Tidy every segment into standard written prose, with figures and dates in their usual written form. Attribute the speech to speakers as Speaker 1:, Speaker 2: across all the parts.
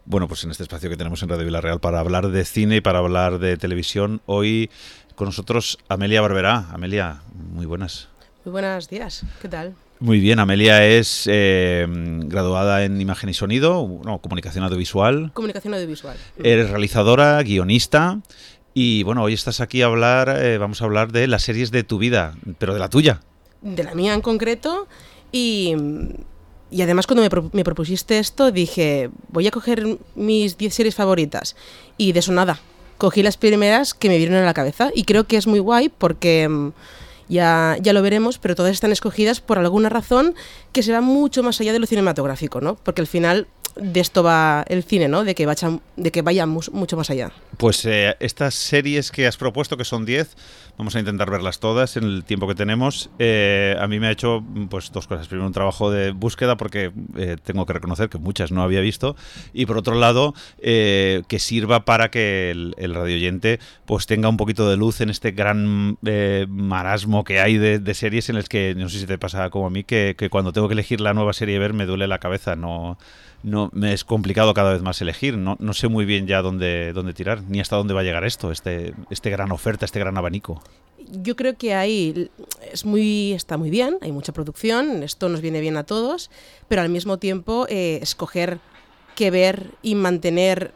Speaker 1: Bueno, pues en este espacio que tenemos en Radio Vila-real para hablar de cine y para hablar de televisión, hoy con nosotros Amelia Barberá. Amelia, muy buenas.
Speaker 2: Muy buenos días, ¿qué tal?
Speaker 1: Muy bien, Amelia es graduada en imagen y sonido, no, comunicación audiovisual.
Speaker 2: Comunicación audiovisual.
Speaker 1: Eres realizadora, guionista y bueno, hoy estás aquí a hablar, vamos a hablar de las series de tu vida, pero de la tuya.
Speaker 2: De la mía en concreto y además cuando me propusiste esto dije, voy a coger mis 10 series favoritas y de eso nada, cogí las primeras que me vinieron a la cabeza y creo que es muy guay porque ya lo veremos, pero todas están escogidas por alguna razón que se va mucho más allá de lo cinematográfico, ¿no? Porque al final de esto va el cine, ¿no? De que vaya mucho más allá.
Speaker 1: Pues estas series que has propuesto, que son 10, vamos a intentar verlas todas en el tiempo que tenemos. A mí me ha hecho pues dos cosas. Primero, un trabajo de búsqueda, porque tengo que reconocer que muchas no había visto. Y por otro lado, que sirva para que el radioyente pues tenga un poquito de luz en este gran marasmo que hay de series en las que, no sé si te pasa como a mí, que cuando tengo que elegir la nueva serie a ver me duele la cabeza. No, me es complicado cada vez más elegir. No sé muy bien ya dónde tirar, ni hasta dónde va a llegar esto, este gran oferta, este gran abanico.
Speaker 2: Yo creo que ahí está muy bien, hay mucha producción, esto nos viene bien a todos, pero al mismo tiempo escoger qué ver y mantener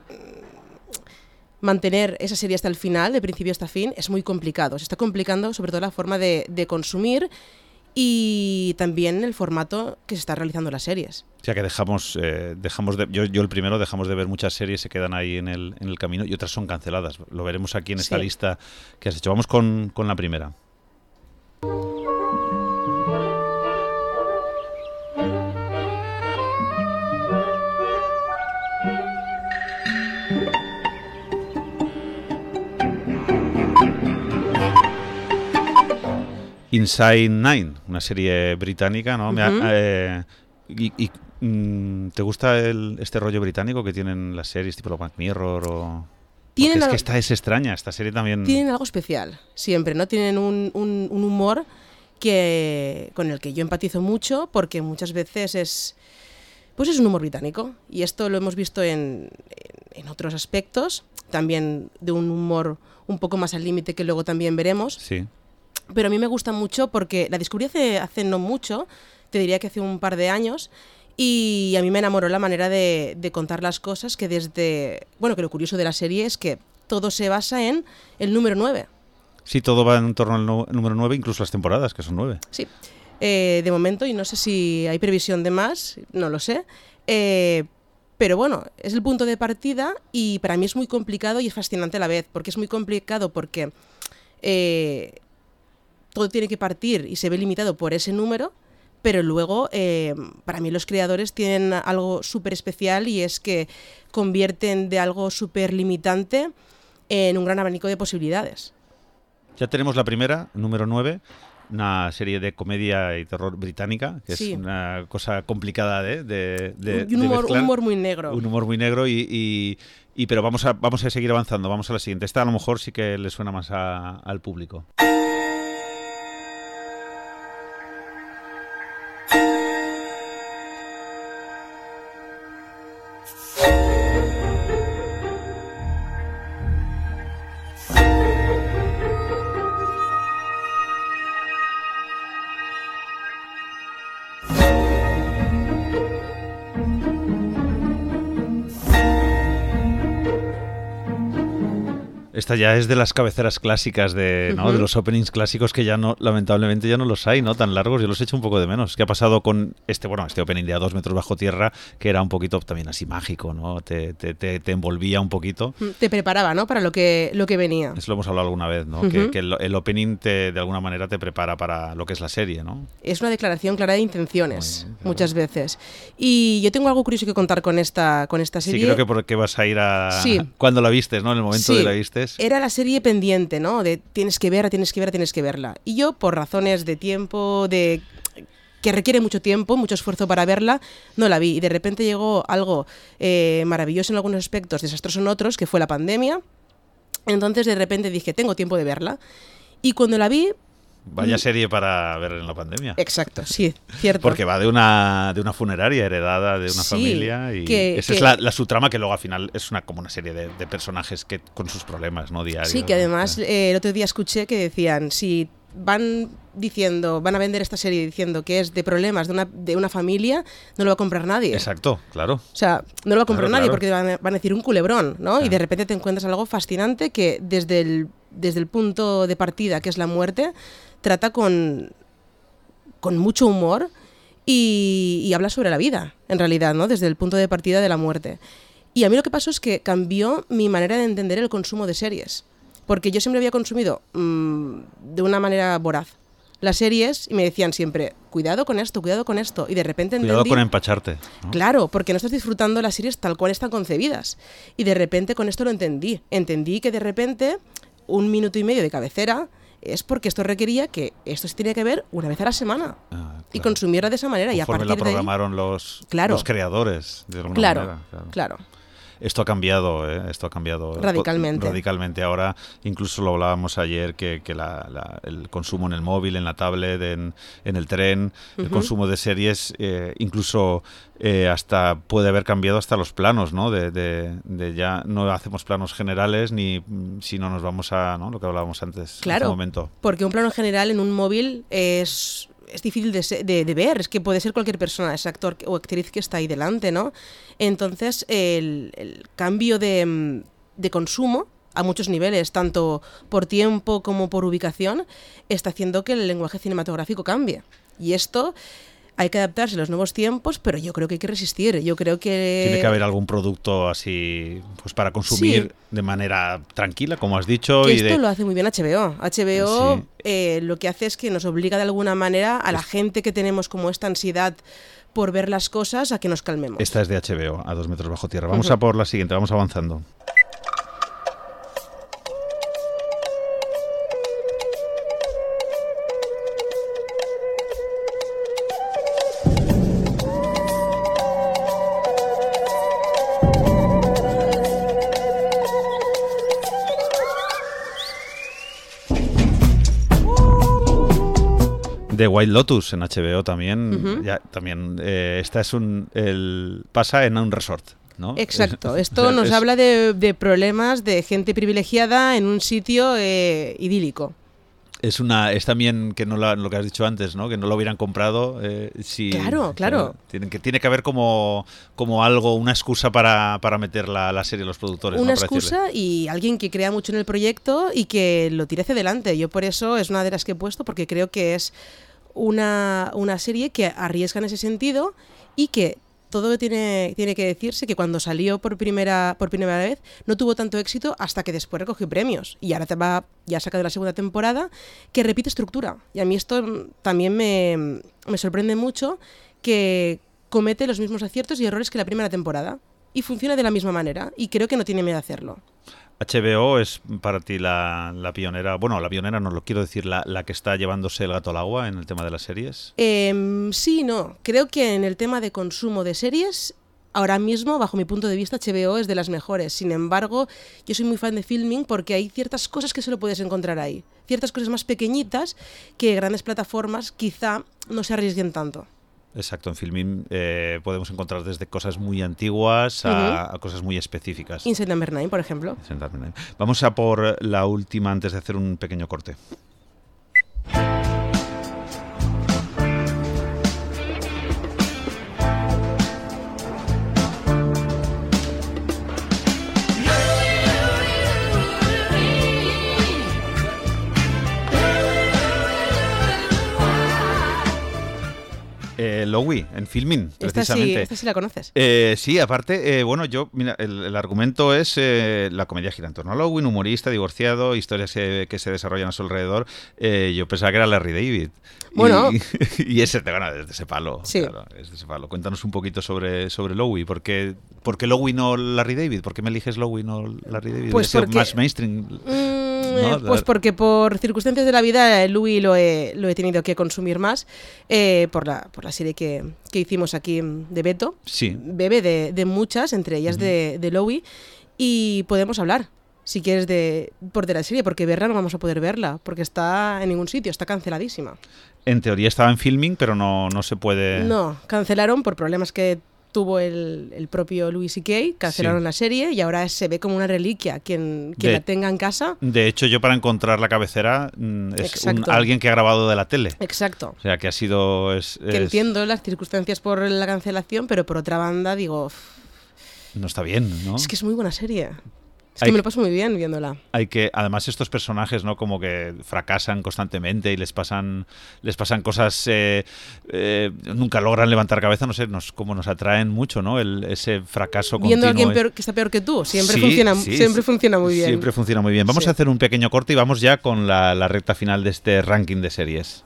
Speaker 2: esa serie hasta el final, de principio hasta fin, es muy complicado. Se está complicando sobre todo la forma de consumir y también el formato que se está realizando las series.
Speaker 1: O sea que dejamos de, yo el primero, dejamos de ver muchas series, se quedan ahí en el camino y otras son canceladas. Lo veremos aquí en esta lista que has hecho. Vamos con la primera. Inside Nine, una serie británica, ¿no? Uh-huh. ¿Te gusta este rollo británico que tienen las series tipo Black Mirror? Es que esta es extraña, esta serie también...
Speaker 2: Tienen algo especial, siempre, ¿no? Tienen un humor con el que yo empatizo mucho porque muchas veces es un humor británico y esto lo hemos visto en otros aspectos, también de un humor un poco más al límite que luego también veremos.
Speaker 1: Sí.
Speaker 2: Pero a mí me gusta mucho porque la descubrí hace no mucho, te diría que hace un par de años, y a mí me enamoró la manera de contar las cosas, que que lo curioso de la serie es que todo se basa en el número 9.
Speaker 1: Sí, todo va en torno al número 9, incluso las temporadas, que son 9.
Speaker 2: Sí, de momento, y no sé si hay previsión de más, no lo sé, pero bueno, es el punto de partida y para mí es muy complicado y es fascinante a la vez, porque es muy complicado porque... todo tiene que partir y se ve limitado por ese número, pero luego para mí los creadores tienen algo súper especial y es que convierten de algo súper limitante en un gran abanico de posibilidades.
Speaker 1: Ya tenemos la primera, número 9, una serie de comedia y terror británica, que es una cosa complicada de
Speaker 2: un humor muy negro.
Speaker 1: Un humor muy negro pero vamos a seguir avanzando, vamos a la siguiente. Esta a lo mejor sí que le suena más al público. Esta ya es de las cabeceras clásicas de los openings clásicos que ya no, lamentablemente ya no los hay, ¿no? Tan largos, yo los echo un poco de menos. ¿Qué ha pasado con este opening de A 2 metros bajo tierra, que era un poquito también así mágico, ¿no? Te envolvía un poquito.
Speaker 2: Te preparaba, ¿no? Para lo que venía.
Speaker 1: Eso lo hemos hablado alguna vez, ¿no? Uh-huh. Que el opening de alguna manera te prepara para lo que es la serie, ¿no?
Speaker 2: Es una declaración clara de intenciones, bien, claro. Muchas veces. Y yo tengo algo curioso que contar con esta serie.
Speaker 1: Sí, creo que porque vas a ir a... Sí. Cuando la vistes, ¿no? En el momento de la vistes.
Speaker 2: Era la serie pendiente, ¿no? De tienes que verla. Y yo, por razones de tiempo, que requiere mucho tiempo, mucho esfuerzo para verla, no la vi. Y de repente llegó algo maravilloso en algunos aspectos, desastroso en otros, que fue la pandemia. Entonces, de repente dije, tengo tiempo de verla. Y cuando la vi,
Speaker 1: Vaya serie para ver en la pandemia.
Speaker 2: Exacto, sí, cierto.
Speaker 1: Porque va de una funeraria heredada de una
Speaker 2: Sí,
Speaker 1: familia y esa es la subtrama, que luego al final es como una serie de personajes que con sus problemas, ¿no? Diarios.
Speaker 2: Sí, que además el otro día escuché que decían, si van a vender esta serie diciendo que es de problemas de una familia, no lo va a comprar nadie.
Speaker 1: Exacto, claro.
Speaker 2: O sea, no lo va a comprar nadie
Speaker 1: Claro.
Speaker 2: porque van a decir un culebrón, ¿no?
Speaker 1: Claro.
Speaker 2: Y de repente te encuentras algo fascinante que desde el punto de partida, que es la muerte, trata con mucho humor y habla sobre la vida, en realidad, ¿no? Desde el punto de partida de la muerte. Y a mí lo que pasó es que cambió mi manera de entender el consumo de series. Porque yo siempre había consumido de una manera voraz las series y me decían siempre, cuidado con esto, y de repente entendí...
Speaker 1: Cuidado con empacharte, ¿no?
Speaker 2: Claro, porque no estás disfrutando las series tal cual están concebidas. Y de repente con esto lo entendí. Entendí que de repente 1 minuto y medio de cabecera es porque esto requería que esto se tenía que ver una vez a la semana.
Speaker 1: Claro.
Speaker 2: Y consumirla de esa manera.
Speaker 1: Conforme
Speaker 2: y a partir
Speaker 1: la
Speaker 2: de ahí,
Speaker 1: programaron los creadores, de alguna manera.
Speaker 2: Claro.
Speaker 1: Esto ha cambiado, ¿eh? Esto ha cambiado
Speaker 2: Radicalmente.
Speaker 1: Radicalmente. Ahora, incluso lo hablábamos ayer, que el consumo en el móvil, en la tablet, en el tren, el consumo de series, incluso hasta puede haber cambiado hasta los planos, ¿no? De ya no hacemos planos generales ni si no nos vamos a, ¿no? Lo que hablábamos antes,
Speaker 2: Claro,
Speaker 1: hace un momento.
Speaker 2: Porque un plano general en un móvil es difícil de ver, es que puede ser cualquier persona, ese actor o actriz que está ahí delante, ¿no? Entonces, el cambio de consumo a muchos niveles, tanto por tiempo como por ubicación, está haciendo que el lenguaje cinematográfico cambie. Y esto hay que adaptarse a los nuevos tiempos, pero yo creo que hay que resistir. Yo creo que...
Speaker 1: Tiene que haber algún producto así, pues para consumir de manera tranquila, como has dicho.
Speaker 2: Que esto lo hace muy bien HBO. HBO
Speaker 1: Sí.
Speaker 2: Lo que hace es que nos obliga de alguna manera a la gente que tenemos como esta ansiedad por ver las cosas a que nos calmemos.
Speaker 1: Esta es de HBO, a 2 metros bajo tierra. Vamos a por la siguiente, vamos avanzando. The White Lotus en HBO también. Esta es pasa en un resort, ¿no?
Speaker 2: Exacto. Esto nos habla de problemas de gente privilegiada en un sitio idílico.
Speaker 1: Es también que no lo que has dicho antes, ¿no? Que no lo hubieran comprado.
Speaker 2: Claro.
Speaker 1: Tiene que haber como algo, una excusa para meter la serie los productores.
Speaker 2: Una
Speaker 1: ¿no?
Speaker 2: excusa y alguien que crea mucho en el proyecto y que lo tire hacia adelante. Yo por eso es una de las que he puesto, porque creo que es una serie que arriesga en ese sentido y que todo tiene que decirse que cuando salió por primera vez no tuvo tanto éxito hasta que después recogió premios. Y ahora ya ha sacado la segunda temporada que repite estructura. Y a mí esto también me sorprende mucho, que comete los mismos aciertos y errores que la primera temporada. Y funciona de la misma manera. Y creo que no tiene miedo a hacerlo.
Speaker 1: HBO es para ti la pionera, bueno, la pionera no lo quiero decir, la que está llevándose el gato al agua en el tema de las series.
Speaker 2: Sí, no. Creo que en el tema de consumo de series, ahora mismo, bajo mi punto de vista, HBO es de las mejores. Sin embargo, yo soy muy fan de Filming porque hay ciertas cosas que solo puedes encontrar ahí. Ciertas cosas más pequeñitas que grandes plataformas quizá no se arriesguen tanto.
Speaker 1: Exacto, en Filmin podemos encontrar desde cosas muy antiguas a cosas muy específicas.
Speaker 2: Inside Number 9, por ejemplo.
Speaker 1: Vamos a por la última antes de hacer un pequeño corte. Louie, en Filmin, precisamente.
Speaker 2: Esta sí la conoces.
Speaker 1: Sí, aparte, mira, el argumento es la comedia gira en torno a Louie, un humorista divorciado, historias que se desarrollan a su alrededor. Yo pensaba que era Larry David.
Speaker 2: Bueno.
Speaker 1: Y es de ese palo.
Speaker 2: Sí.
Speaker 1: Claro, es de ese palo. Cuéntanos un poquito sobre Louie. ¿Por qué Louie no Larry David? ¿Por qué me eliges Louie no Larry David?
Speaker 2: Pues porque...
Speaker 1: más mainstream.
Speaker 2: ¿no? Pues porque por circunstancias de la vida Louie lo he tenido que consumir más por la serie que hicimos aquí de Beto.
Speaker 1: Sí.
Speaker 2: Bebe de muchas, entre ellas de Louie, y podemos hablar si quieres, por de la serie, porque verla no vamos a poder verla, porque está en ningún sitio, está canceladísima.
Speaker 1: En teoría estaba en filming, pero no se puede...
Speaker 2: No, cancelaron por problemas que tuvo el propio Louis C.K., cancelaron la serie y ahora se ve como una reliquia. Quien la tenga en casa...
Speaker 1: De hecho, yo para encontrar la cabecera es alguien que ha grabado de la tele.
Speaker 2: Exacto.
Speaker 1: O sea, que ha sido...
Speaker 2: Que entiendo las circunstancias por la cancelación, pero por otra banda digo...
Speaker 1: No está bien, ¿no?
Speaker 2: Es que es muy buena serie. Es que me lo paso muy bien viéndola.
Speaker 1: Además, estos personajes, ¿no? Como que fracasan constantemente y les pasan cosas, nunca logran levantar cabeza, no sé, cómo nos atraen mucho, ¿no? Ese fracaso continuo.
Speaker 2: Viendo a alguien que está peor que tú, siempre funciona muy bien.
Speaker 1: Siempre funciona muy bien. Vamos a hacer un pequeño corte y vamos ya con la recta final de este ranking de series.